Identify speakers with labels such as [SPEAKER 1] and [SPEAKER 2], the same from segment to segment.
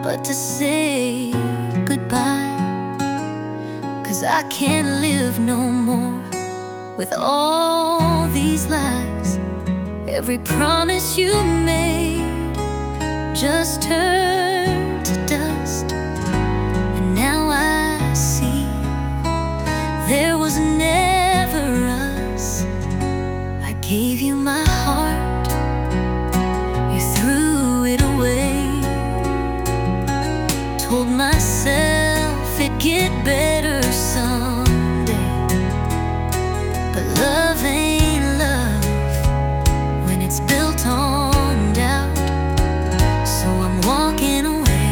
[SPEAKER 1] but to say goodbye. 'Cause I can't live no more with all these lies. Every promise you made just turned to dust. And now I see there was never us. I gave you my heart, you threw it away. Told myself it'd get better someday, but love ain't love when it's built on doubt. So I'm walking away,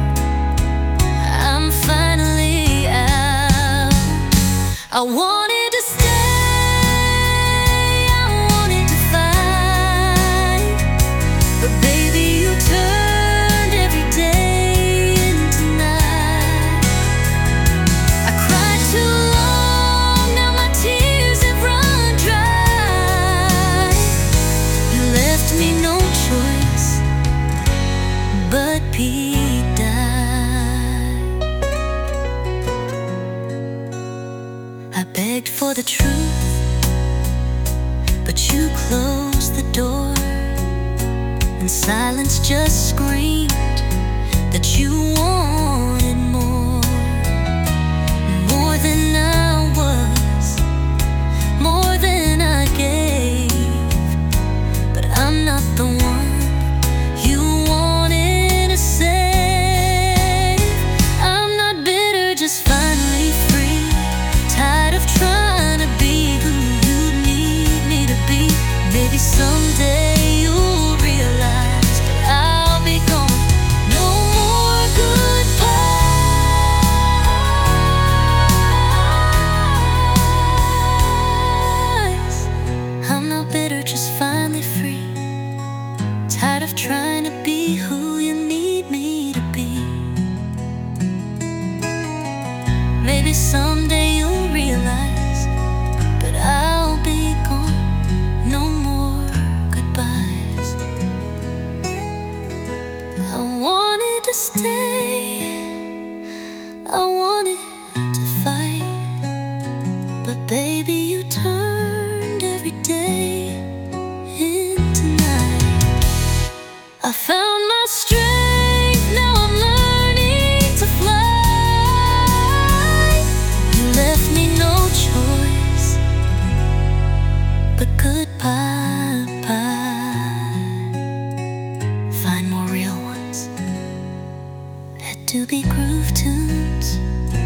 [SPEAKER 1] I'm finally out. I wanted to stay, I wanted to fight, but baby, you turned every day into night. I cried too long, now my tears have run dry. You left me no choice, but Pete died. I begged for the truth, but you closed the door, and silence just screamed that you wanted more. More than I was, more than I gave. But I'm not the one you wanted to save. I'm not bitter, just finally free. Tired of trying to be who you need me to be. Maybe someday you'll realize that I'll be gone. No more goodbyes. I'm not bitter, just finally free. Tired of trying to be who you need me to be. Maybe someday you'll realize, but I'll be gone. No more goodbyes. I wanted to stay, I wanted to fight, but baby, you turned every day into night. I found my strength, now I'm learning to fly. You left me no choice, but goodbye, bye. Find more real ones, had to be groove tunes.